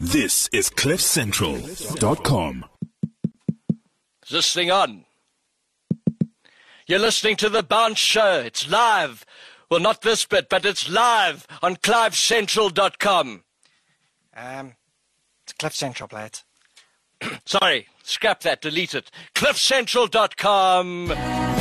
This is CliffCentral.com. Is this thing on? You're listening to The Bounce Show. It's live. Well, not this bit, but it's live on CliffCentral.com. It's Cliff Central, play it. Sorry, scrap that, delete it. CliffCentral.com.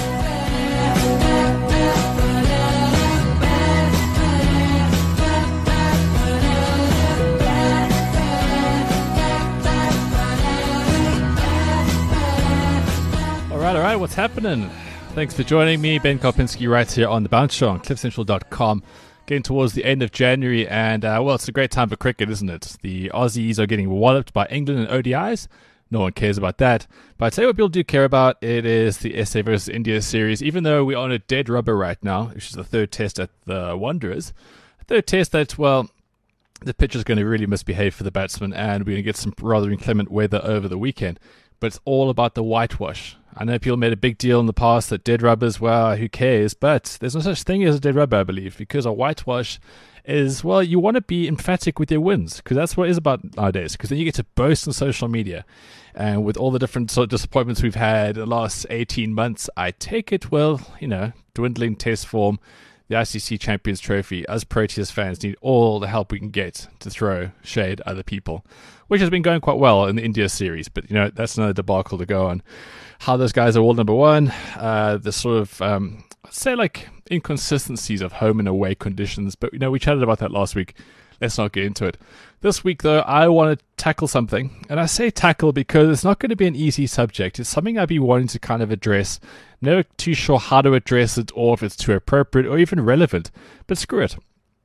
All right, what's happening? Thanks for joining me, Ben Kopinski, right here on The Bounce Show on CliffCentral.com. Getting towards the end of January, and well, it's a great time for cricket, isn't it? The Aussies are getting walloped by England in ODIs. No one cares about that. But I tell you what people do care about, it is the SA versus India series, even though we're on a dead rubber right now, which is the third test at the Wanderers. A third test that, well, the pitch is going to really misbehave for the batsmen, and we're going to get some rather inclement weather over the weekend. But it's all about the whitewash. I know people made a big deal in the past that dead rubbers, well, who cares? But there's no such thing as a dead rubber, I believe, because a whitewash is, well, you want to be emphatic with your wins, because that's what it is about nowadays, because then you get to boast on social media. And with all the different sort of disappointments we've had in the last 18 months, I take it, well, dwindling test form, the ICC Champions Trophy, us Proteas fans need all the help we can get to throw shade at other people, which has been going quite well in the India series. But, that's another debacle to go on. How those guys are all number one, the sort of, say, like, inconsistencies of home and away conditions. But, we chatted about that last week. Let's not get into it. This week, though, I want to tackle something. And I say tackle because it's not going to be an easy subject. It's something I've been wanting to kind of address. Never too sure how to address it or if it's too appropriate or even relevant. But screw it.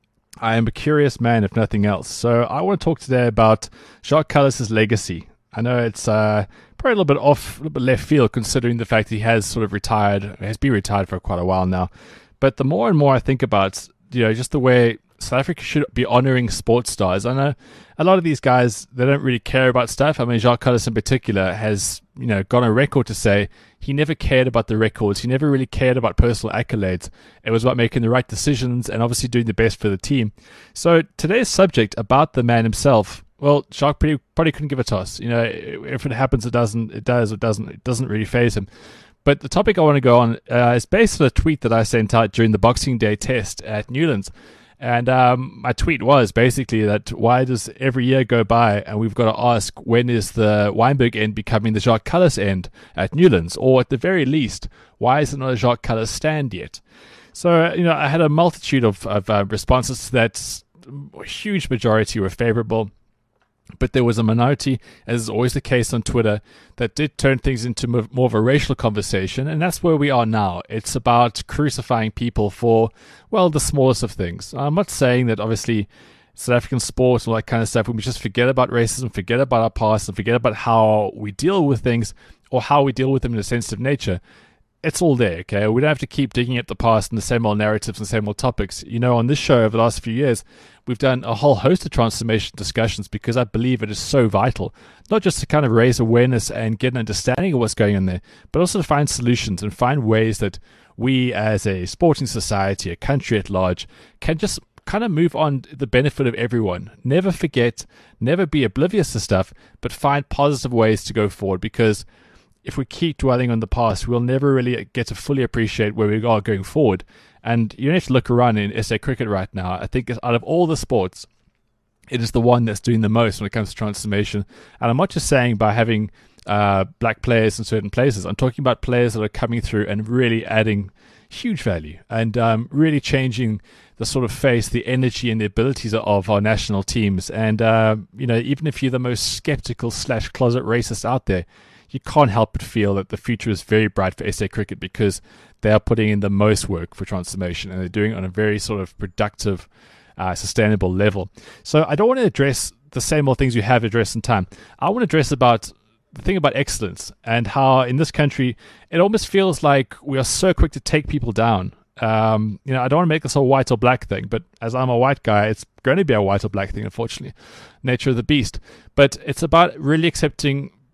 I am a curious man, if nothing else. So I want to talk today about Jacques Kallis's legacy. I know it's probably a little bit off, a little bit left field, considering the fact that he has sort of has been retired for quite a while now. But the more and more I think about, just the way South Africa should be honouring sports stars. I know a lot of these guys, they don't really care about stuff. I mean, Jacques Kallis in particular has, gone on record to say he never cared about the records. He never really cared about personal accolades. It was about making the right decisions and obviously doing the best for the team. So today's subject about the man himself, well, Jacques probably couldn't give a toss. If it happens, it doesn't. It does, it doesn't. It doesn't really faze him. But the topic I want to go on is based on a tweet that I sent out during the Boxing Day test at Newlands. And my tweet was basically that why does every year go by and we've got to ask when is the Wynberg end becoming the Jacques Kallis end at Newlands? Or at the very least, why is it not a Jacques Kallis stand yet? So, I had a multitude of responses to that. A huge majority were favourable. But there was a minority, as is always the case on Twitter, that did turn things into more of a racial conversation, and that's where we are now. It's about crucifying people for, well, the smallest of things. I'm not saying that, obviously, South African sports and all that kind of stuff, when we just forget about racism, forget about our past, and forget about how we deal with things, or how we deal with them in a sensitive nature, it's all there, okay? We don't have to keep digging at the past and the same old narratives and the same old topics. On this show over the last few years, we've done a whole host of transformation discussions because I believe it is so vital, not just to kind of raise awareness and get an understanding of what's going on there, but also to find solutions and find ways that we as a sporting society, a country at large, can just kind of move on the benefit of everyone. Never forget, never be oblivious to stuff, but find positive ways to go forward, because if we keep dwelling on the past, we'll never really get to fully appreciate where we are going forward. And you need to look around in SA cricket right now. I think out of all the sports, it is the one that's doing the most when it comes to transformation. And I'm not just saying by having black players in certain places. I'm talking about players that are coming through and really adding huge value and really changing the sort of face, the energy and the abilities of our national teams. And, even if you're the most skeptical / closet racist out there, you can't help but feel that the future is very bright for SA cricket because they are putting in the most work for transformation and they're doing it on a very sort of productive, sustainable level. So I don't want to address the same old things you have addressed in time. I want to address about the thing about excellence and how in this country it almost feels like we are so quick to take people down. I don't want to make this a white or black thing, but as I'm a white guy, it's going to be a white or black thing, unfortunately. Nature of the beast. But it's about really accepting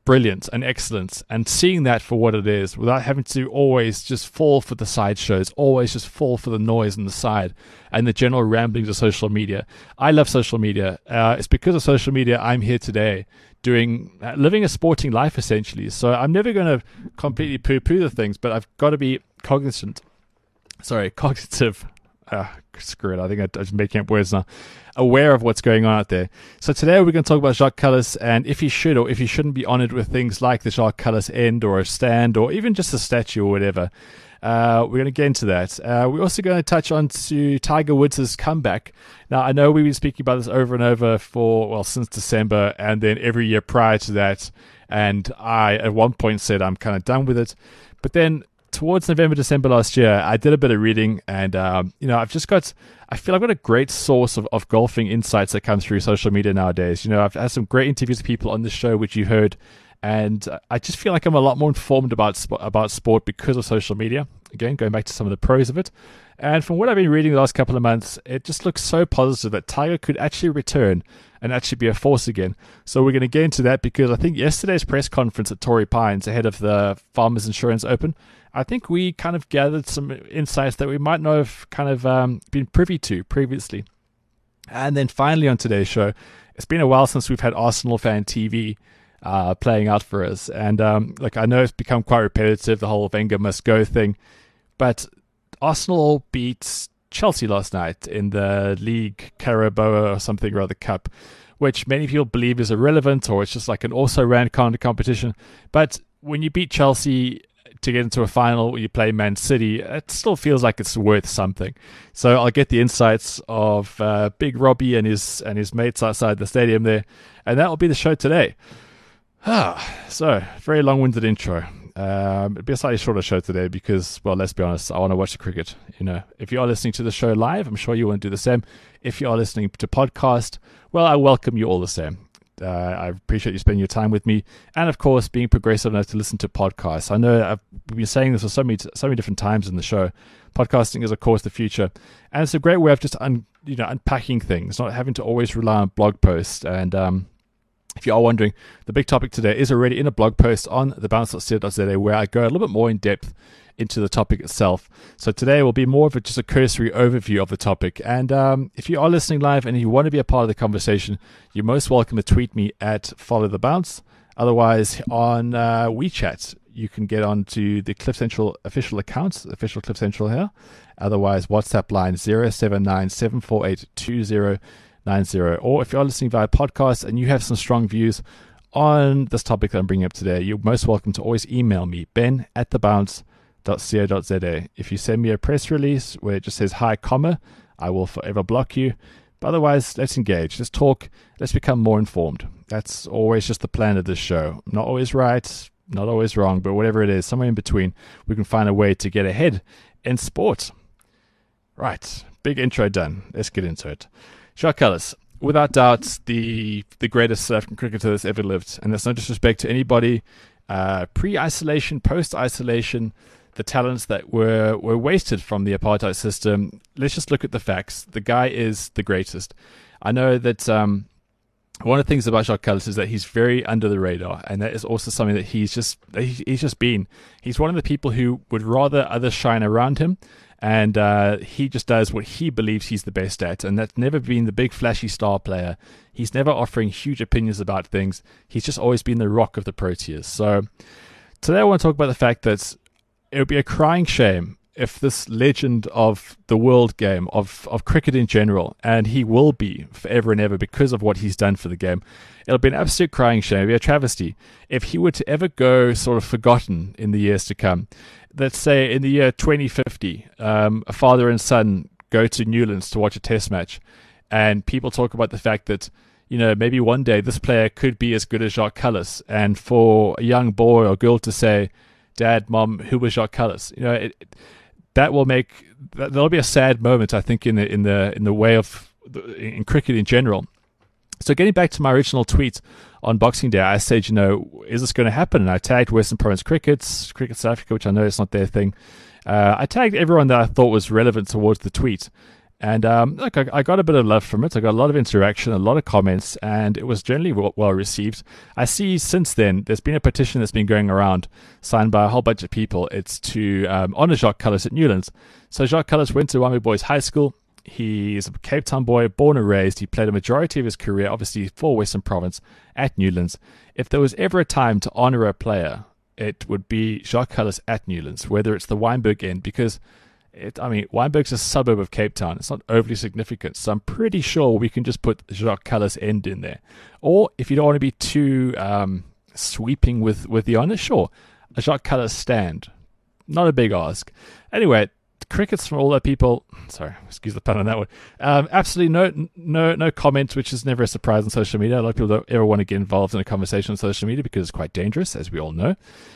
brilliant and excellent, and seeing that for what it is without having to always just fall for the sideshows, always just fall for the noise on the side and the general ramblings of social media. I love social media. It's because of social media I'm here today living a sporting life essentially. So I'm never going to completely poo-poo the things, but I've got to be cognitive. Screw it, I think I'm just making up words now. Aware of what's going on out there. So today we're going to talk about Jacques Kallis and if he should or if he shouldn't be honoured with things like the Jacques Kallis end or a stand or even just a statue or whatever. We're going to get into that. We're also going to touch on to Tiger Woods' comeback. Now, I know we've been speaking about this over and over since December and then every year prior to that. And I, at one point, said I'm kind of done with it. But then towards November, December last year, I did a bit of reading and, I feel I've got a great source of golfing insights that come through social media nowadays. I've had some great interviews with people on this show, which you heard, and I just feel like I'm a lot more informed about sport because of social media. Again, going back to some of the pros of it. And from what I've been reading the last couple of months, it just looks so positive that Tiger could actually return and actually be a force again. So we're going to get into that because I think yesterday's press conference at Torrey Pines ahead of the Farmers Insurance Open, I think we kind of gathered some insights that we might not have kind of been privy to previously. And then finally on today's show, it's been a while since we've had Arsenal Fan TV playing out for us. And I know it's become quite repetitive, the whole Wenger must go thing. But Arsenal beat Chelsea last night in the League Carabao or something or other cup, which many people believe is irrelevant or it's just like an also-ran kind of competition. But when you beat Chelsea to get into a final, you play Man City, it still feels like it's worth something. So I'll get the insights of Big Robbie and his mates outside the stadium there, and that will be the show today. So, very long-winded intro. It'll be a slightly shorter show today because, well, let's be honest, I want to watch the cricket. If you are listening to the show live, I'm sure you want to do the same. If you are listening to podcast, well, I welcome you all the same. I appreciate you spending your time with me, and of course, being progressive enough to listen to podcasts. I know I've been saying this for so many different times in the show. Podcasting is, of course, the future, and it's a great way of just unpacking things, not having to always rely on blog posts. And if you are wondering, the big topic today is already in a blog post on thebounce.co.za where I go a little bit more in depth into the topic itself. So today will be more of just a cursory overview of the topic. And if you are listening live and you want to be a part of the conversation, you're most welcome to tweet me at followthebounce. Otherwise, on WeChat, you can get onto the Cliff Central official account, official Cliff Central here. Otherwise, WhatsApp line 079 748 2090. Or if you're listening via podcast and you have some strong views on this topic that I'm bringing up today, you're most welcome to always email me, ben@thebounce.co.za. If you send me a press release where it just says hi, I will forever block you. But otherwise, let's engage, let's talk, let's become more informed. That's always just the plan of this show. Not always right, not always wrong, but whatever it is, somewhere in between, we can find a way to get ahead in sport. Right, big intro done. Let's get into it. Jacques Kallis, without doubt, the greatest South African cricketer that's ever lived. And that's no disrespect to anybody. Pre-isolation, post-isolation, the talents that were wasted from the apartheid system. Let's just look at the facts. The guy is the greatest. I know that one of the things about Jacques Kallis is that he's very under the radar, and that is also something that he's just been. He's one of the people who would rather others shine around him, and he just does what he believes he's the best at, and that's never been the big flashy star player. He's never offering huge opinions about things. He's just always been the rock of the Proteas. So today I want to talk about the fact that it would be a crying shame if this legend of the world game, of cricket in general, and he will be forever and ever because of what he's done for the game, it'll be an absolute crying shame, it'll be a travesty, if he were to ever go sort of forgotten in the years to come. Let's say in the year 2050, a father and son go to Newlands to watch a test match, and people talk about the fact that, maybe one day this player could be as good as Jacques Kallis, and for a young boy or girl to say, Dad, Mom, who was Jacques Kallis? That'll be a sad moment, I think, in the way of in cricket in general. So getting back to my original tweet on Boxing Day, I said, is this going to happen? And I tagged Western Province Cricket South Africa, which I know is not their thing. I tagged everyone that I thought was relevant towards the tweet. And look, I got a bit of love from it. I got a lot of interaction, a lot of comments, and it was generally well received. I see since then there's been a petition that's been going around, signed by a whole bunch of people. It's to honor Jacques Kallis at Newlands. So Jacques Kallis went to Wami Boys High School. He's a Cape Town boy, born and raised. He played a majority of his career, obviously, for Western Province at Newlands. If there was ever a time to honor a player, it would be Jacques Kallis at Newlands, whether it's the Wynberg end, because Wynberg's a suburb of Cape Town. It's not overly significant, so I'm pretty sure we can just put Jacques Kallis end in there. Or if you don't want to be too sweeping with the honour, sure, a Jacques Kallis stand. Not a big ask. Anyway, crickets from all the people. Sorry, excuse the pun on that one. Absolutely no comments, which is never a surprise on social media. A lot of people don't ever want to get involved in a conversation on social media because it's quite dangerous, as we all know.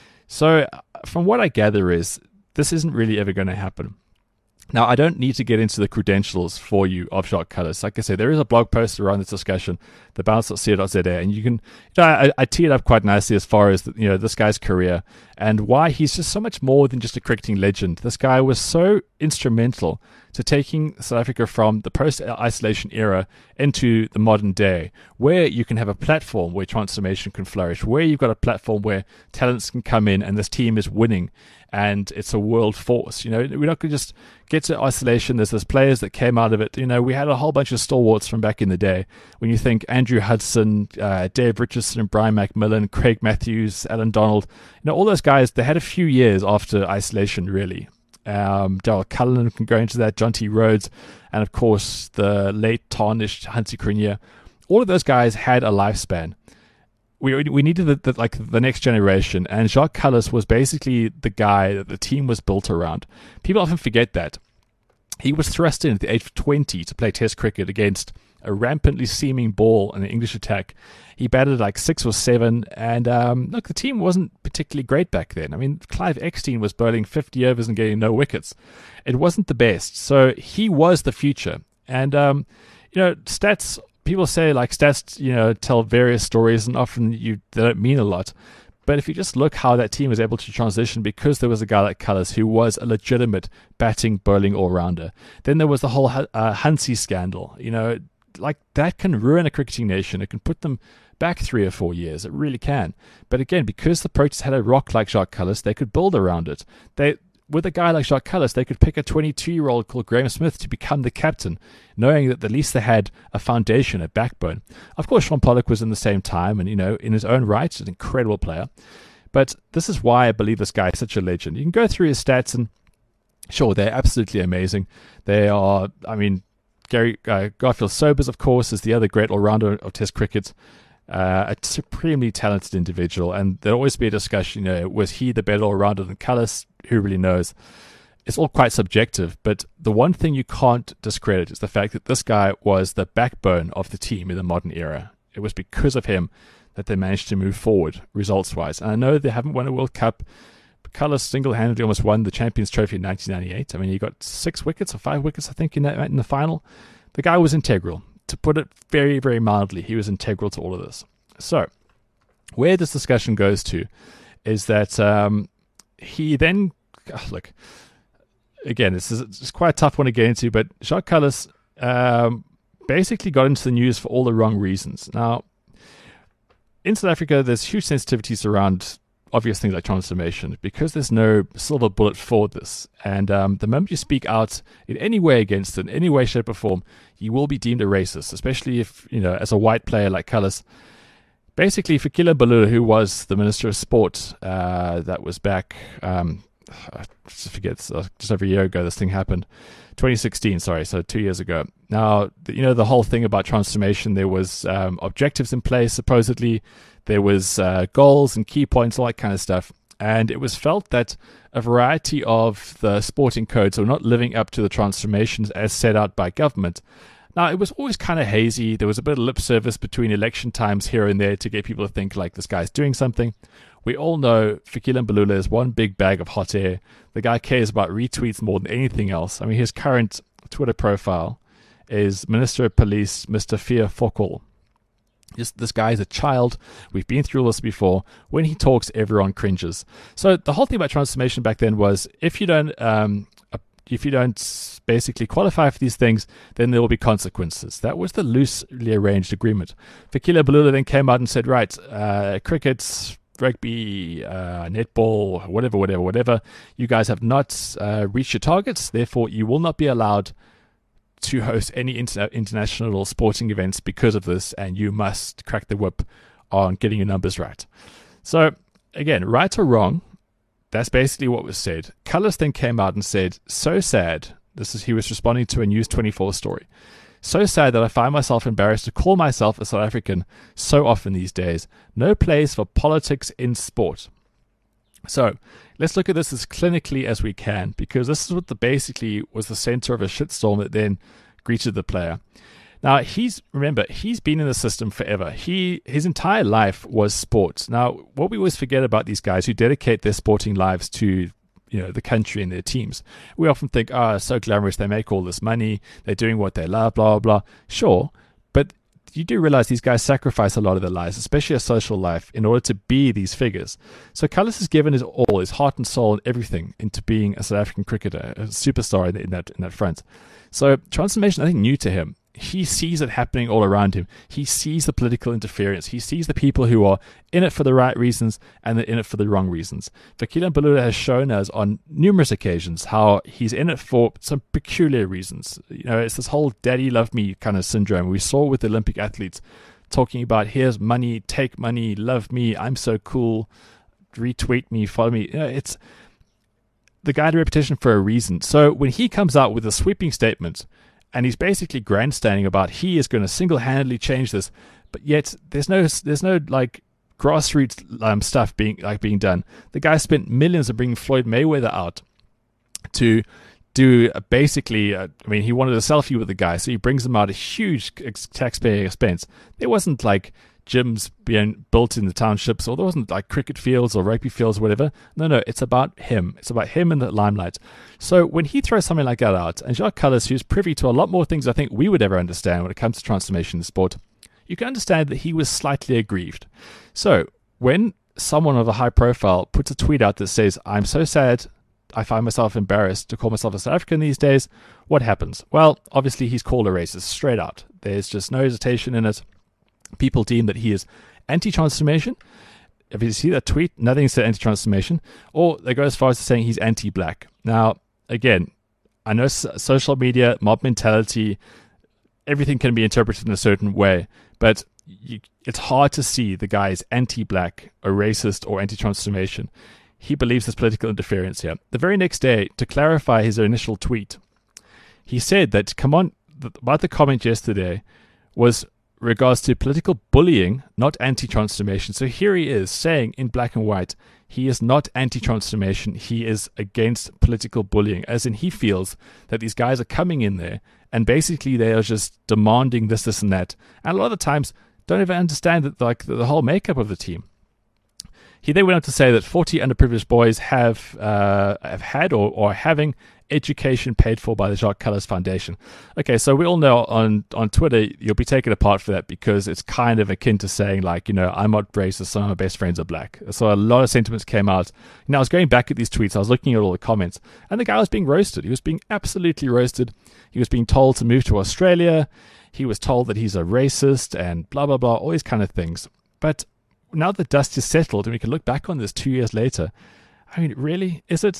So, from what I gather, is this isn't really ever going to happen. Now, I don't need to get into the credentials for you of Jacques Kallis. Like I said, there is a blog post around this discussion, thebalance.co.za, and you can, I tee it up quite nicely as far as, this guy's career and why he's just so much more than just a cricketing legend. This guy was so instrumental to taking South Africa from the post-isolation era into the modern day, where you can have a platform where transformation can flourish, where you've got a platform where talents can come in and this team is winning and it's a world force. We're not going to just get to isolation. There's players that came out of it. We had a whole bunch of stalwarts from back in the day. When you think Andrew Hudson, Dave Richardson, Brian McMillan, Craig Matthews, Alan Donald, all those guys, they had a few years after isolation, really. Darryl Cullinan can go into that, John T. Rhodes, and of course the late tarnished Hansi Cronje. All of those guys had a lifespan. We needed the next generation, and Jacques Kallis was basically the guy that the team was built around. People often forget that. He was thrust in at the age of 20 to play Test cricket against a rampantly seaming ball in the English attack. He batted like 6 or 7, and the team wasn't particularly great back then. Clive Eckstein was bowling 50 overs and getting no wickets. It wasn't the best, so he was the future. And, stats, people say stats, tell various stories, and often they don't mean a lot. But if you just look how that team was able to transition because there was a guy like Kallis who was a legitimate batting, bowling all-rounder. Then there was the whole Hansi scandal, that can ruin a cricketing nation. It can put them back 3 or 4 years. It really can. But again, because the Proteas had a rock like Jacques Kallis, they could build around it. With a guy like Jacques Kallis, they could pick a 22-year-old called Graham Smith to become the captain, knowing that at least they had a foundation, a backbone. Of course, Sean Pollock was in the same time, and, in his own right, an incredible player. But this is why I believe this guy is such a legend. You can go through his stats, and sure, they're absolutely amazing. They are, Garfield Sobers, of course, is the other great all-rounder of Test cricket. A supremely talented individual, and there'll always be a discussion, was he the better all-rounder than Kallis? Who really knows? It's all quite subjective, but the one thing you can't discredit is the fact that this guy was the backbone of the team in the modern era. It was because of him that they managed to move forward results-wise. And I know they haven't won a World Cup, but Kallis single-handedly almost won the Champions Trophy in 1998. He got 6 wickets or 5 wickets, I think, in the final. The guy was integral. To put it very, very mildly, he was integral to all of this. So, where this discussion goes to is that he then... look, again, it's quite a tough one to get into, but Jacques Kallis basically got into the news for all the wrong reasons. Now, in South Africa, there's huge sensitivities around obvious things like transformation because there's no silver bullet for this. And the moment you speak out in any way against it, in any way, shape, or form, you will be deemed a racist, especially if, as a white player like Kallis. Basically, Fikile Mbalula, who was the Minister of Sport, that was back, I forget, just over a year ago this thing happened. 2016, sorry, so 2 years ago. Now, the whole thing about transformation, there was objectives in place, supposedly. There was goals and key points, all that kind of stuff. And it was felt that a variety of the sporting codes were not living up to the transformations as set out by government. Now, it was always kind of hazy. There was a bit of lip service between election times here and there to get people to think like this guy's doing something. We all know Fikile Mbalula is one big bag of hot air. The guy cares about retweets more than anything else. His current Twitter profile is Minister of Police, Mr. Fia Fokol. This guy is a child. We've been through all this before. When he talks, everyone cringes. So the whole thing about transformation back then was if you don't basically qualify for these things, then there will be consequences. That was the loosely arranged agreement. Fikile Mbalula then came out and said, right, cricket, rugby, netball, whatever, you guys have not reached your targets, therefore you will not be allowed to host any international sporting events because of this, and you must crack the whip on getting your numbers right. So, again, right or wrong, that's basically what was said. Cullis then came out and said, so sad, he was responding to a News 24 story, so sad that I find myself embarrassed to call myself a South African so often these days. No place for politics in sport. So, let's look at this as clinically as we can, because this is what basically was the center of a shitstorm that then greeted the player. Now, he's been in the system forever. His entire life was sports. Now, what we always forget about these guys who dedicate their sporting lives to the country and their teams, we often think, so glamorous, they make all this money, they're doing what they love, blah, blah, blah. Sure, but you do realize these guys sacrifice a lot of their lives, especially a social life, in order to be these figures. So Cullis has given his all, his heart and soul and everything into being a South African cricketer, a superstar in that front. So transformation, I think, new to him. He sees it happening all around him. He sees the political interference. He sees the people who are in it for the right reasons and they're in it for the wrong reasons. Fikile Mbalula has shown us on numerous occasions how he's in it for some peculiar reasons. It's this whole daddy love me kind of syndrome. We saw with the Olympic athletes talking about, here's money, take money, love me, I'm so cool, retweet me, follow me. It's the guy had a reputation for a reason. So when he comes out with a sweeping statement, and he's basically grandstanding about he is going to single-handedly change this, but yet there's no like grassroots stuff being done. The guy spent millions of bringing Floyd Mayweather out to do basically. He wanted a selfie with the guy, so he brings him out at a huge taxpayer expense. There wasn't like gyms being built in the townships, or there wasn't like cricket fields or rugby fields or whatever. No, it's about him. It's about him in the limelight. So when he throws something like that out, and Jacques Cullis, who's privy to a lot more things I think we would ever understand when it comes to transformation in sport, you can understand that he was slightly aggrieved. So when someone of a high profile puts a tweet out that says, I'm so sad, I find myself embarrassed to call myself a South African these days, what happens? Well, obviously he's called a racist straight out. There's just no hesitation in it. People deem that he is anti-transformation. If you see that tweet, nothing said anti-transformation. Or they go as far as saying he's anti-black. Now, again, I know social media, mob mentality, everything can be interpreted in a certain way. But it's hard to see the guy is anti-black, or racist, or anti-transformation. He believes there's political interference here. The very next day, to clarify his initial tweet, he said that, about the comment yesterday was regards to political bullying, not anti-transformation. So here he is saying in black and white, he is not anti-transformation, he is against political bullying, as in he feels that these guys are coming in there and basically they are just demanding this and that. And a lot of the times don't even understand that, like, the whole makeup of the team. He then went on to say that 40 underprivileged boys have had or are having education paid for by the Jacques Cullis Foundation. Okay, so we all know on Twitter you'll be taken apart for that because it's kind of akin to saying, like, I'm not racist, some of my best friends are black. So a lot of sentiments came out. I was going back at these tweets, I was looking at all the comments, and the guy was being roasted. He was being absolutely roasted. He was being told to move to Australia. He was told that he's a racist and blah, blah, blah, all these kind of things. But now the dust is settled and we can look back on this 2 years later, really?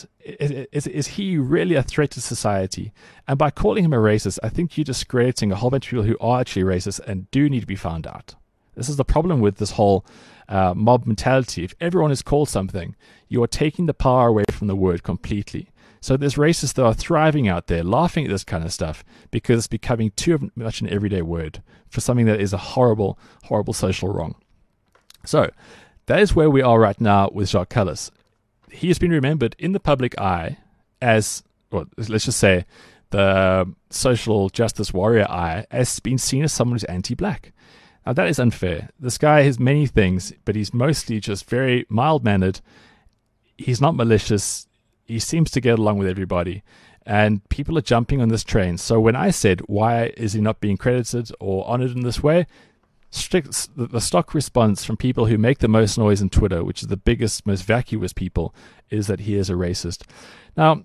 Is he really a threat to society? And by calling him a racist, I think you're discrediting a whole bunch of people who are actually racist and do need to be found out. This is the problem with this whole mob mentality. If everyone is called something, you are taking the power away from the word completely. So there's racists that are thriving out there, laughing at this kind of stuff because it's becoming too much an everyday word for something that is a horrible, horrible social wrong. So that is where we are right now with Jacques Cullis. He has been remembered in the public eye as, well, let's just say, the social justice warrior eye, as being seen as someone who's anti-black. Now, that is unfair. This guy has many things, but he's mostly just very mild-mannered. He's not malicious. He seems to get along with everybody. And people are jumping on this train. So when I said, why is he not being credited or honored in this way? The stock response from people who make the most noise on Twitter, which is the biggest, most vacuous people, is that he is a racist. Now,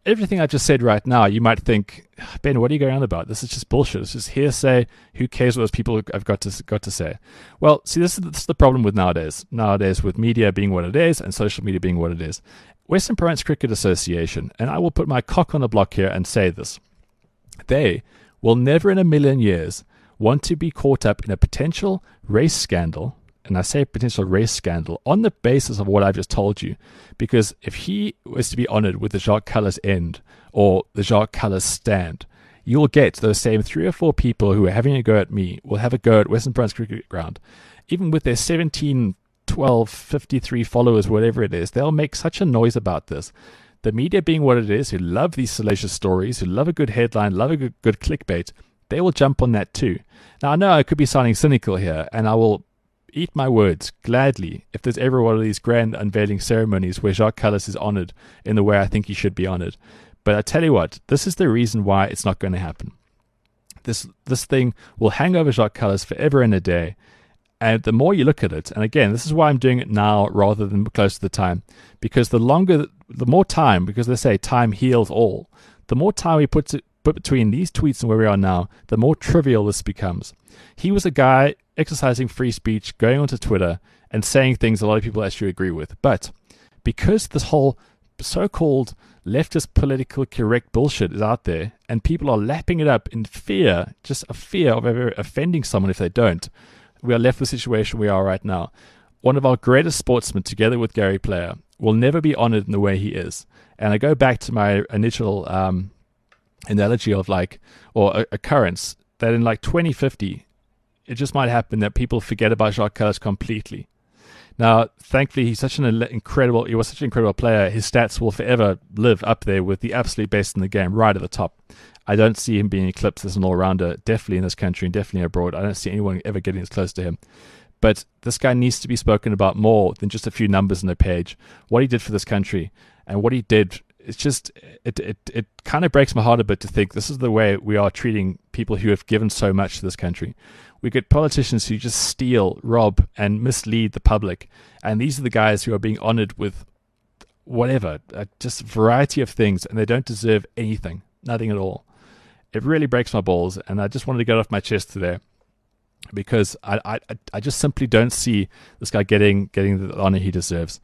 everything I just said right now, you might think, Ben, what are you going on about? This is just bullshit. It's just hearsay. Who cares what those people have got to say? Well, see, this is the problem with nowadays. Nowadays, with media being what it is and social media being what it is. Western Province Cricket Association, and I will put my cock on the block here and say this, they will never in a million years want to be caught up in a potential race scandal, and I say potential race scandal, on the basis of what I've just told you. Because if he was to be honoured with the Jacques Kallis end or the Jacques Kallis stand, you'll get those same 3 or 4 people who are having a go at me will have a go at Western Province Cricket Ground. Even with their 17, 12, 53 followers, whatever it is, they'll make such a noise about this. The media being what it is, who love these salacious stories, who love a good headline, love a good clickbait, they will jump on that too. Now, I know I could be sounding cynical here, and I will eat my words gladly if there's ever one of these grand unveiling ceremonies where Jacques Kallis is honoured in the way I think he should be honoured. But I tell you what, this is the reason why it's not going to happen. This thing will hang over Jacques Kallis forever and a day. And the more you look at it, and again, this is why I'm doing it now rather than close to the time, because the more time, because they say time heals all, the more time we put between these tweets and where we are now, the more trivial this becomes. He was a guy exercising free speech, going onto Twitter and saying things a lot of people actually agree with. But because this whole so-called leftist political correct bullshit is out there and people are lapping it up in fear, just a fear of ever offending someone if they don't, we are left with the situation we are right now. One of our greatest sportsmen, together with Gary Player, will never be honored in the way he is. And I go back to my initial analogy of occurrence, that in 2050, it just might happen that people forget about Jacques Kallis completely. Now, thankfully, he was such an incredible player. His stats will forever live up there with the absolute best in the game, right at the top. I don't see him being eclipsed as an all-rounder, definitely in this country and definitely abroad. I don't see anyone ever getting as close to him. But this guy needs to be spoken about more than just a few numbers on a page. What he did for this country and what he did, it's just, it kind of breaks my heart a bit to think this is the way we are treating people who have given so much to this country. We get politicians who just steal, rob, and mislead the public. And these are the guys who are being honored with whatever, just a variety of things, and they don't deserve anything, nothing at all. It really breaks my balls, and I just wanted to get off my chest today because I just simply don't see this guy getting the honor he deserves.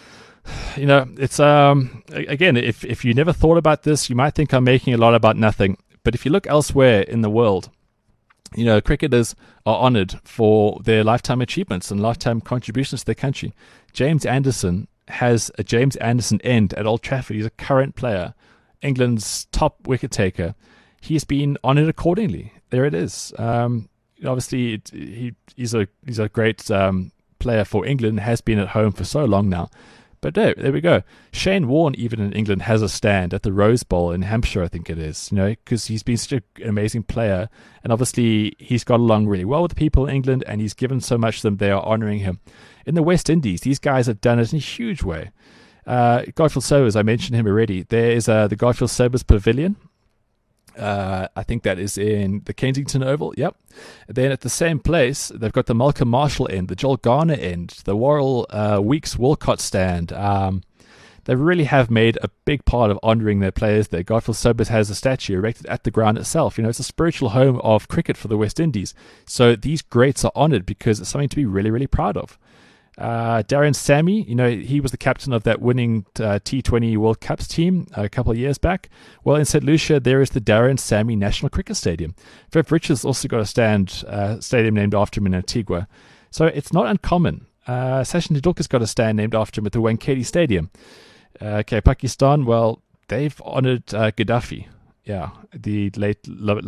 You know, it's again, if you never thought about this, you might think I'm making a lot about nothing. But if you look elsewhere in the world, you know, cricketers are honored for their lifetime achievements and lifetime contributions to their country. James Anderson has a James Anderson end at Old Trafford. He's a current player, England's top wicket taker. He's been honored accordingly. There it is. Obviously, he's a great player for England, has been at home for so long now. But there we go. Shane Warne, even in England, has a stand at the Rose Bowl in Hampshire, I think it is, you know, because he's been such an amazing player. And obviously, he's got along really well with the people in England, and he's given so much to them, they are honouring him. In the West Indies, these guys have done it in a huge way. Garfield Sobers, I mentioned him already. There is the Garfield Sobers Pavilion. I think that is in the Kensington Oval. Yep. Then at the same place, they've got the Malcolm Marshall end, the Joel Garner end, the Worrell Weeks Walcott stand. They really have made a big part of honouring their players there. Garfield Sobers has a statue erected at the ground itself. You know, it's a spiritual home of cricket for the West Indies. So these greats are honoured because it's something to be really, really proud of. Darren Sammy, you know, he was the captain of that winning T20 World Cups team a couple of years back. Well, in St. Lucia, there is the Darren Sammy National Cricket Stadium. Viv Richards also got a stadium named after him in Antigua. So it's not uncommon. Sachin Tendulkar's got a stand named after him at the Wankhede Stadium. Okay, Pakistan, well, they've honoured Gaddafi. Yeah, the late...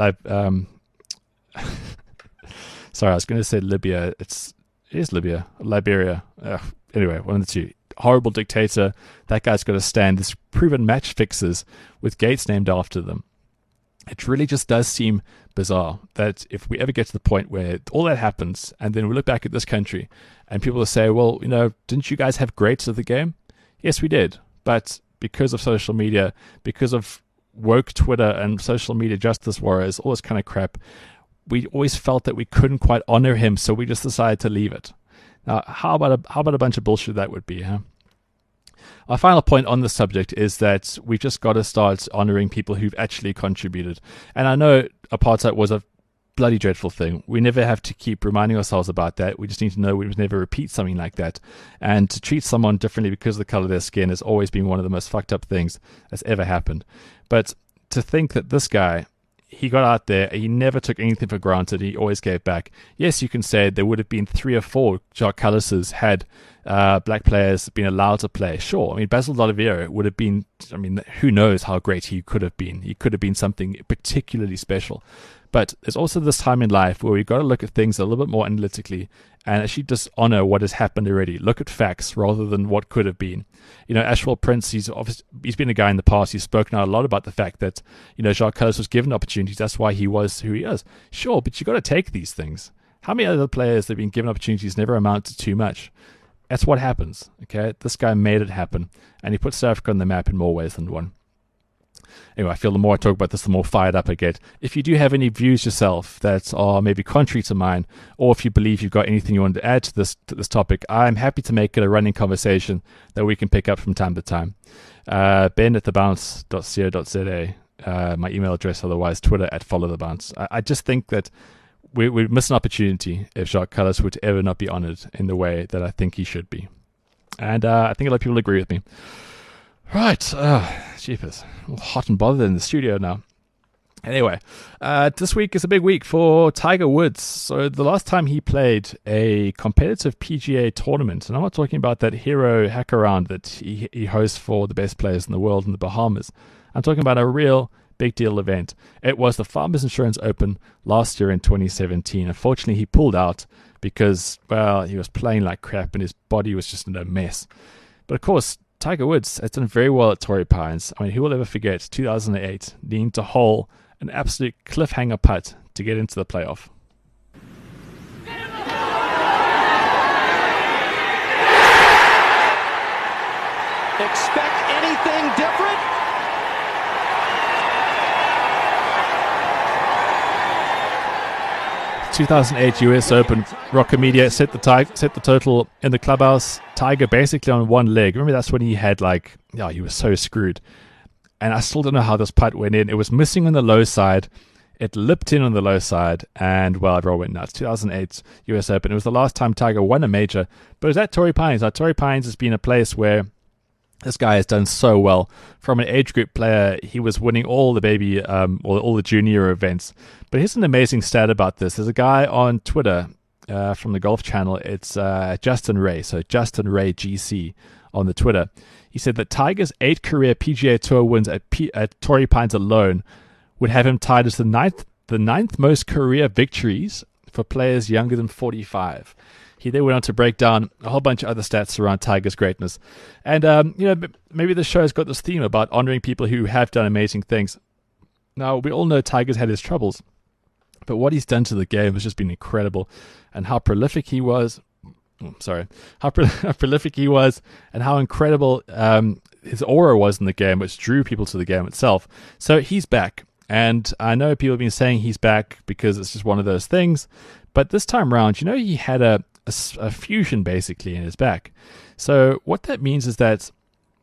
Sorry, I was going to say Libya. It is Libya, Liberia. Anyway, one of the two. Horrible dictator. That guy's got to stand. There's proven match fixers with gates named after them. It really just does seem bizarre that if we ever get to the point where all that happens and then we look back at this country and people will say, well, you know, didn't you guys have greats of the game? Yes, we did. But because of social media, because of woke Twitter and social media justice warriors, all this kind of crap, we always felt that we couldn't quite honor him, so we just decided to leave it. Now, how about a bunch of bullshit that would be, huh? Our final point on this subject is that we've just got to start honoring people who've actually contributed. And I know apartheid was a bloody dreadful thing. We never have to keep reminding ourselves about that. We just need to know we would never repeat something like that. And to treat someone differently because of the color of their skin has always been one of the most fucked up things that's ever happened. But to think that this guy, he got out there, he never took anything for granted, he always gave back. Yes, you can say there would have been 3 or 4 Jacques Kallises had black players been allowed to play. Sure, I mean, Basil D'Oliveira would have been, I mean, who knows how great he could have been. He could have been something particularly special. But there's also this time in life where we've got to look at things a little bit more analytically and actually just honor what has happened already. Look at facts rather than what could have been. You know, Ashwell Prince, he's been a guy in the past. He's spoken out a lot about the fact that, you know, Jacques Kallis was given opportunities. That's why he was who he is. Sure, but you got to take these things. How many other players that have been given opportunities never amount to too much? That's what happens. Okay, this guy made it happen, and he put South Africa on the map in more ways than one. Anyway, I feel the more I talk about this, the more fired up I get. If you do have any views yourself that are maybe contrary to mine, or if you believe you've got anything you want to add to this topic, I'm happy to make it a running conversation that we can pick up from time to time. ben@thebounce.co.za, my email address, otherwise Twitter @followthebounce. I just think that we miss an opportunity if Jacques Kallis would ever not be honoured in the way that I think he should be. And I think a lot of people agree with me. Right, jeepers, all hot and bothered in the studio now. Anyway, this week is a big week for Tiger Woods. So the last time he played a competitive PGA tournament, and I'm not talking about that hero hack around that he hosts for the best players in the world in the Bahamas. I'm talking about a real big deal event. It was the Farmers Insurance Open last year in 2017. Unfortunately, he pulled out because, well, he was playing like crap and his body was just in a mess. But of course, Tiger Woods has done very well at Torrey Pines. I mean, who will ever forget 2008 needing to hole an absolute cliffhanger putt to get into the playoff? Expect anything different? 2008 US Open, Rocker Media set the total in the clubhouse. Tiger basically on one leg. Remember, that's when he had he was so screwed. And I still don't know how this putt went in. It was missing on the low side. It lipped in on the low side, and well, everyone went nuts. 2008 US Open. It was the last time Tiger won a major, but it was at Torrey Pines. Now, Torrey Pines has been a place where this guy has done so well. From an age group player, he was winning all the baby, all the junior events. But here's an amazing stat about this. There's a guy on Twitter from the Golf Channel. It's Justin Ray, so Justin Ray GC on the Twitter. He said that Tiger's 8 career PGA Tour wins at Torrey Pines alone would have him tied as the ninth most career victories for players younger than 45. He then went on to break down a whole bunch of other stats around Tiger's greatness. And, maybe the show's got this theme about honoring people who have done amazing things. Now, we all know Tiger's had his troubles, but what he's done to the game has just been incredible. And how prolific he was, how prolific he was, and how incredible his aura was in the game, which drew people to the game itself. So he's back. And I know people have been saying he's back because it's just one of those things. But this time around, he had a fusion basically in his back. So what that means is that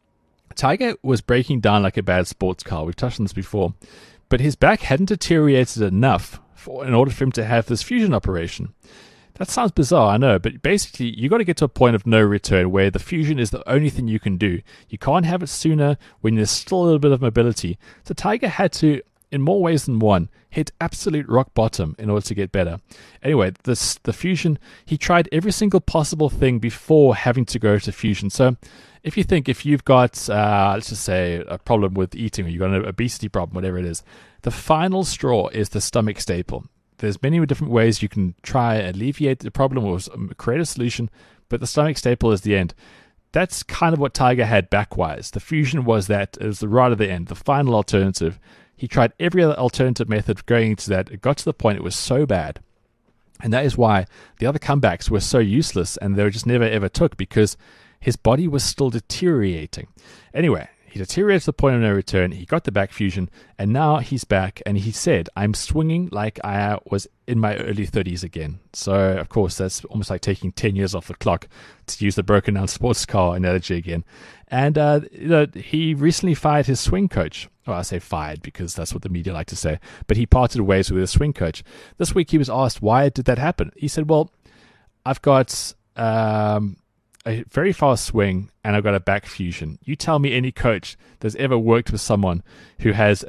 Tiger was breaking down like a bad sports car. We've touched on this before. But his back hadn't deteriorated enough in order for him to have this fusion operation. That sounds bizarre, I know, but basically you got to get to a point of no return where the fusion is the only thing you can do. You can't have it sooner when there's still a little bit of mobility. So Tiger had to, in more ways than one, hit absolute rock bottom in order to get better. Anyway, the fusion, he tried every single possible thing before having to go to fusion. So if you've got, let's just say, a problem with eating, or you've got an obesity problem, whatever it is, the final straw is the stomach staple. There's many different ways you can try alleviate the problem or create a solution, but the stomach staple is the end. That's kind of what Tiger had backwise. The fusion was that. It was the right at the end, the final alternative. He tried every other alternative method going into that. It got to the point it was so bad. And that is why the other comebacks were so useless and they were just never ever took, because his body was still deteriorating. Anyway, He deteriorated to the point of no return. He got the back fusion, and now he's back. And he said, "I'm swinging like I was in my early 30s again." So, of course, that's almost like taking 10 years off the clock, to use the broken down sports car analogy again. And he recently fired his swing coach. Well, I say fired because that's what the media like to say. But he parted ways with his swing coach. This week he was asked, why did that happen? He said, well, I've got a very fast swing and I've got a back fusion. You tell me any coach that's ever worked with someone who has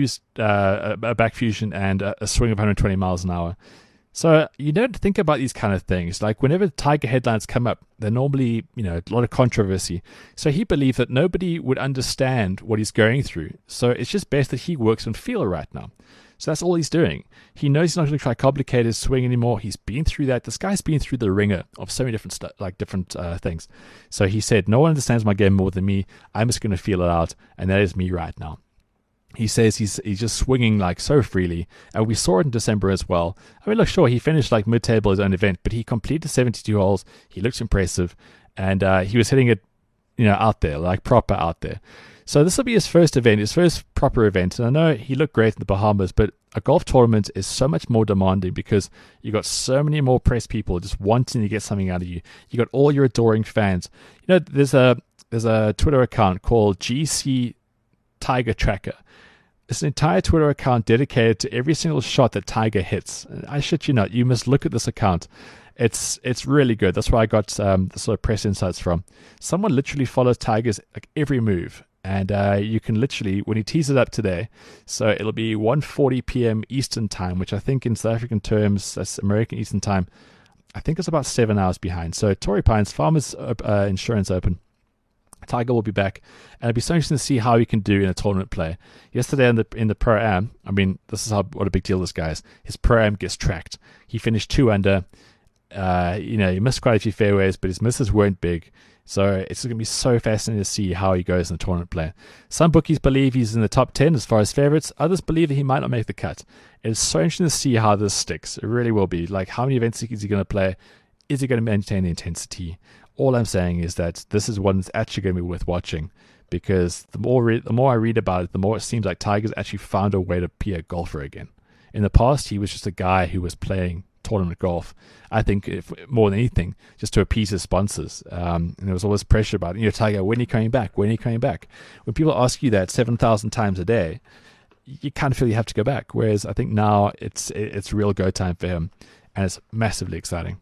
a back fusion and a swing of 120 miles an hour. So you don't think about these kind of things. Like whenever Tiger headlines come up, they're normally, a lot of controversy. So he believed that nobody would understand what he's going through. So it's just best that he works on feel right now. So that's all he's doing. He knows he's not going to try to complicate his swing anymore. He's been through that. This guy's been through the ringer of so many different things. So he said, no one understands my game more than me. I'm just going to feel it out. And that is me right now. He says he's just swinging like so freely, and we saw it in December as well. I mean, look, sure, he finished like mid-table his own event, but he completed 72 holes. He looked impressive, and he was hitting it, out there, like proper out there. So this will be his first event, his first proper event. And I know he looked great in the Bahamas, but a golf tournament is so much more demanding because you got so many more press people just wanting to get something out of you. You got all your adoring fans. There's a Twitter account called GC Tiger Tracker. It's an entire Twitter account dedicated to every single shot that Tiger hits. I shit you not, you must look at this account. It's really good. That's where I got the sort of press insights from. Someone literally follows Tiger's every move. And you can literally, when he tees it up today, so it'll be 1:40 p.m. Eastern time, which I think in South African terms, that's American Eastern time, I think it's about 7 hours behind. So Torrey Pines, Farmers Insurance Open. Tiger will be back, and it'll be so interesting to see how he can do in a tournament play. Yesterday in the Pro-Am, I mean, this is what a big deal this guy is. His Pro-Am gets tracked. He finished 2 under. He missed quite a few fairways, but his misses weren't big. So it's going to be so fascinating to see how he goes in the tournament play. Some bookies believe he's in the top 10 as far as favorites. Others believe that he might not make the cut. It's so interesting to see how this sticks. It really will be. Like, how many events is he going to play? Is he going to maintain the intensity? All I'm saying is that this is one that's actually going to be worth watching, because the more I read about it, the more it seems like Tiger's actually found a way to be a golfer again. In the past, he was just a guy who was playing tournament golf. I think more than anything, just to appease his sponsors. And there was always pressure about, Tiger, when are you coming back? When are you coming back? When people ask you that 7,000 times a day, you kind of feel you have to go back. Whereas I think now it's real go time for him, and it's massively exciting.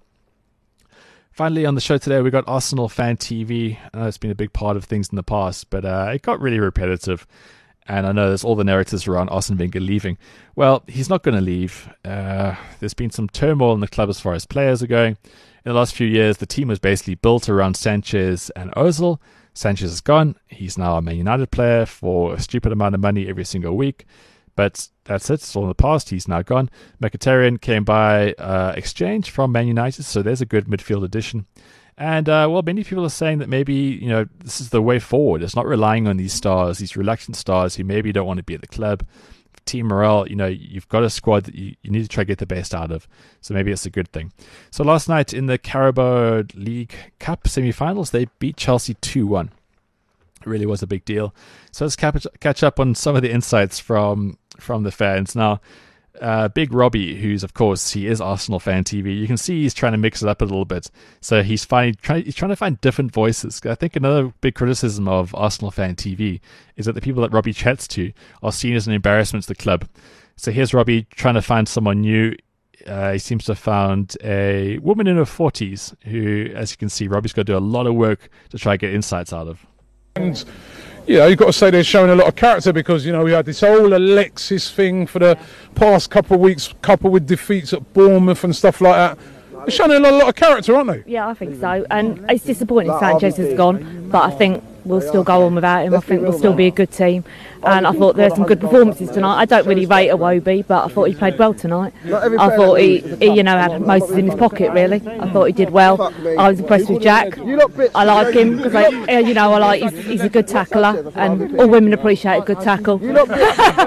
Finally, on the show today, we got Arsenal Fan TV. I know it's been a big part of things in the past, but it got really repetitive. And I know there's all the narratives around Arsene Wenger leaving. Well, he's not going to leave. There's been some turmoil in the club as far as players are going. In the last few years, the team was basically built around Sanchez and Ozil. Sanchez is gone. He's now a Man United player for a stupid amount of money every single week. But that's it. It's all in the past. He's now gone. Mkhitaryan came by exchange from Man United, so there's a good midfield addition. And, many people are saying that maybe, this is the way forward. It's not relying on these stars, these reluctant stars who maybe don't want to be at the club. Team morale, you've got a squad that you need to try to get the best out of. So maybe it's a good thing. So last night in the Carabao League Cup semi-finals, they beat Chelsea 2-1. It really was a big deal. So let's catch up on some of the insights from the fans. Now, Big Robbie, who's, of course, he is Arsenal Fan TV. You can see he's trying to mix it up a little bit. So he's trying to find different voices. I think another big criticism of Arsenal Fan TV is that the people that Robbie chats to are seen as an embarrassment to the club. So here's Robbie trying to find someone new. He seems to have found a woman in her 40s who, as you can see, Robbie's got to do a lot of work to try to get insights out of. And you've got to say they're showing a lot of character, because we had this whole Alexis thing for the past couple of weeks, coupled with defeats at Bournemouth and stuff like that. They're showing a lot of character, aren't they? Yeah, I think so. And it's disappointing Sanchez has gone, but I think we'll still go on without him. I think we'll still be a good team. And I thought there were some good performances tonight. I don't really rate Iwobi, but I thought he played well tonight. I thought he had most in his pocket, really. I thought he did well. I was impressed with Jack. I like him because he's a good tackler, and all women appreciate a good tackle.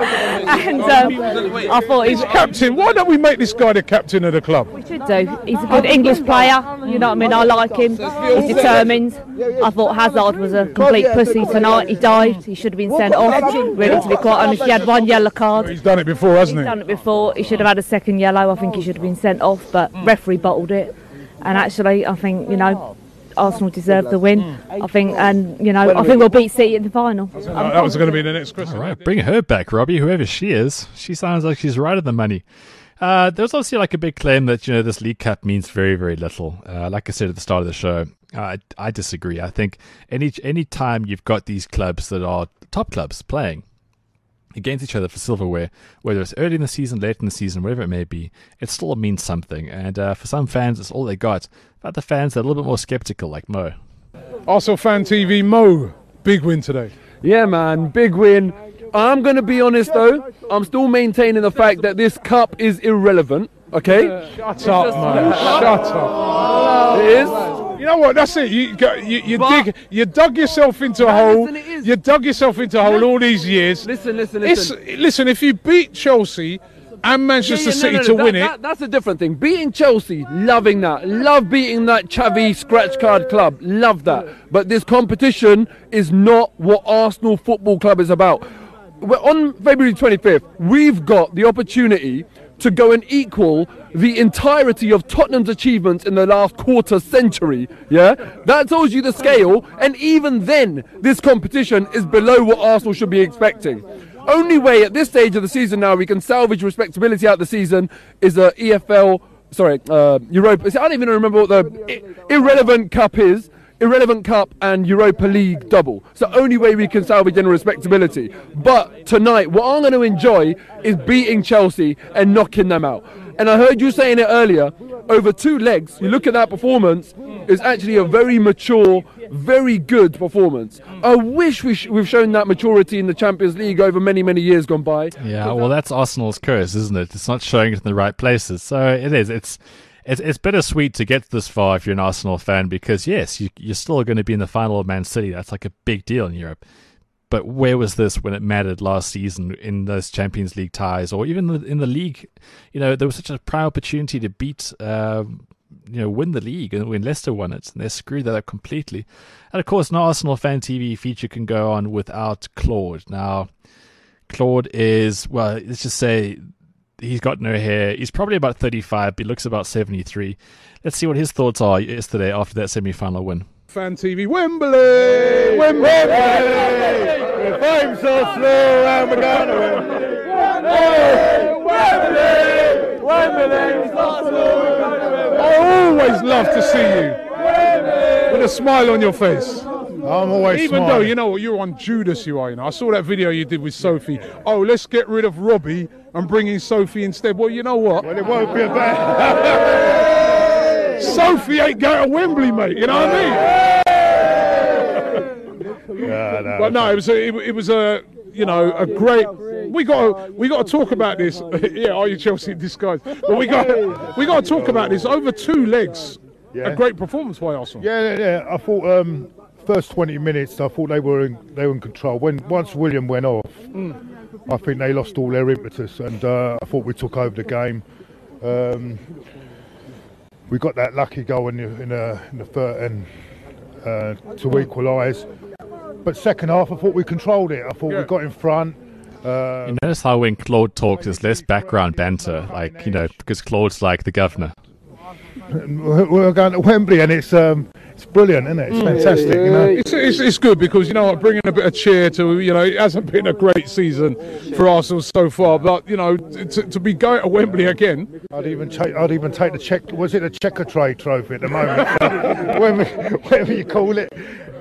And I thought he's captain. Why don't we make this guy the captain of the club? We should do. He's a good English player. You know what I mean? I like him. He's determined. I thought Hazard was a complete pussy tonight. He dived. He should have been sent off. Really, to be quite honest, he had one yellow card. He's done it before, hasn't he? He's done it before. He should have had a second yellow. I think he should have been sent off, but referee bottled it. And actually, I think, Arsenal deserved the win. I think we'll beat City in the final. That was going to be the next question. All right, bring her back, Robbie, whoever she is. She sounds like she's right on the money. There was obviously like a big claim that, this League Cup means very, very little. Like I said at the start of the show, I disagree. I think any time you've got these clubs that are top clubs playing against each other for silverware, whether it's early in the season, late in the season, whatever it may be, it still means something. And for some fans, it's all they got. But the fans that are a little bit more sceptical, like Mo. Arsenal Fan TV, Mo, big win today. Yeah, man, big win. I'm going to be honest, though. I'm still maintaining the fact that this cup is irrelevant, okay? Shut up, man. Shut up. It is. You know what? That's it. You dug yourself into a hole. You dug yourself into a hole all these years. Listen. Listen, if you beat Chelsea and Manchester City to win it... That's a different thing. Beating Chelsea, loving that. Love beating that Xavi scratch card club. Love that. But this competition is not what Arsenal Football Club is about. On February 25th, we've got the opportunity to go and equal the entirety of Tottenham's achievements in the last quarter century. Yeah, that tells you the scale. And even then, this competition is below what Arsenal should be expecting. Only way at this stage of the season now we can salvage respectability out of the season is a Europa. I don't even remember what the irrelevant cup is. Irrelevant Cup and Europa League double. It's the only way we can salvage any respectability. But tonight, what I'm going to enjoy is beating Chelsea and knocking them out. And I heard you saying it earlier, over 2 legs, you look at that performance, it's actually a very mature, very good performance. I wish we've shown that maturity in the Champions League over many, many years gone by. Yeah, well, that's Arsenal's curse, isn't it? It's not showing it in the right places. So it is. It's bittersweet to get this far if you're an Arsenal fan because, yes, you're still going to be in the final of Man City. That's like a big deal in Europe. But where was this when it mattered last season in those Champions League ties or even in the league? There was such a prime opportunity to beat, win the league when Leicester won it. And they screwed that up completely. And, of course, no Arsenal Fan TV feature can go on without Claude. Now, Claude is, well, let's just say... He's got no hair. He's probably about 35, but he looks about 73. Let's see what his thoughts are yesterday after that semi-final win. Fan TV, Wembley! Wembley! If I'm so slow, I'm gonna win. Wembley! Wembley! I always love to see you with a smile on your face. I'm always Even smiling. though, you're on Judas, you are. I saw that video you did with Sophie. Oh, let's get rid of Robbie and bring in Sophie instead. Well, you know what? Well, it won't be a bad. Sophie ain't going to Wembley, mate. You know what I mean? No. But no, it was a great. We got to talk about this. Yeah, are you Chelsea in disguise? But we got to talk about this. Over 2 legs, Yeah. a great performance by Arsenal. Yeah. I thought first 20 minutes, I thought they were in control. Once William went off, I think they lost all their impetus, and I thought we took over the game. We got that lucky goal in the third and to equalise. But second half, I thought we controlled it. I thought we got in front. You notice how when Claude talks, there's less background banter, because Claude's like the governor. We're going to Wembley, and it's brilliant, isn't it? It's fantastic, It's good because bringing a bit of cheer to it hasn't been a great season for Arsenal so far, but to be going to Wembley again. I'd even take the check. Was it a Checker Trade trophy at the moment? whatever you call it.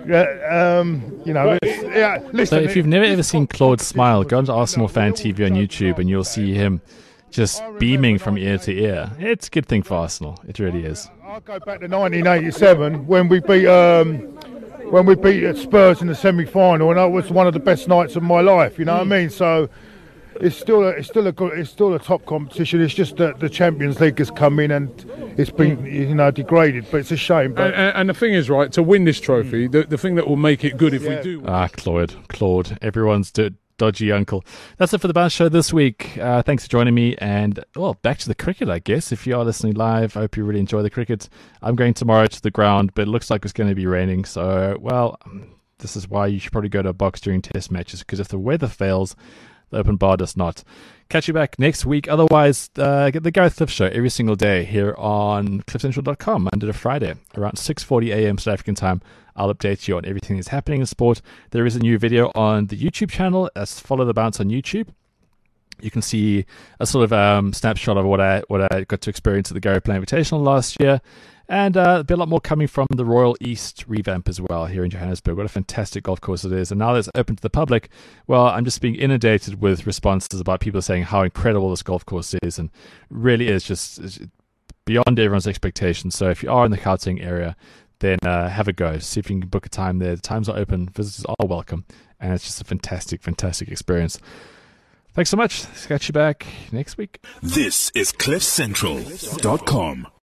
Listen. So if you've never ever seen Claude smile, go onto Arsenal Fan TV on YouTube and you'll see him just beaming from ear to ear. It's a good thing for Arsenal. It really is. I'll go back to 1987 when we beat Spurs in the semi-final, and that was one of the best nights of my life. You know what I mean? So it's still a top competition. It's just that the Champions League has come in and it's been degraded, but it's a shame. But and the thing is, right, to win this trophy, the thing that will make it good if we do. Claude. Everyone's dodgy uncle. That's it for the Bounce Show this week. Thanks for joining me. And, well, back to the cricket, I guess. If you are listening live, I hope you really enjoy the cricket. I'm going tomorrow to the ground, but it looks like it's going to be raining. So, well, this is why you should probably go to a box during test matches, because if the weather fails, the open bar does not. Catch you back next week. Otherwise, get the Gareth Cliff Show every single day here on cliffcentral.com Monday to Friday around 6:40 a.m. South African time. I'll update you on everything that's happening in sport. There is a new video on the YouTube channel. Follow the Bounce on YouTube. You can see a sort of snapshot of what I got to experience at the Gary Play Invitational last year. And there'll be a lot more coming from the Royal East revamp as well here in Johannesburg. What a fantastic golf course it is. And now that it's open to the public, well, I'm just being inundated with responses about people saying how incredible this golf course is, and really is just beyond everyone's expectations. So if you are in the Gauteng area, then have a go. See if you can book a time there. The times are open. Visitors are welcome. And it's just a fantastic, fantastic experience. Thanks so much. Catch you back next week. This is cliffcentral.com.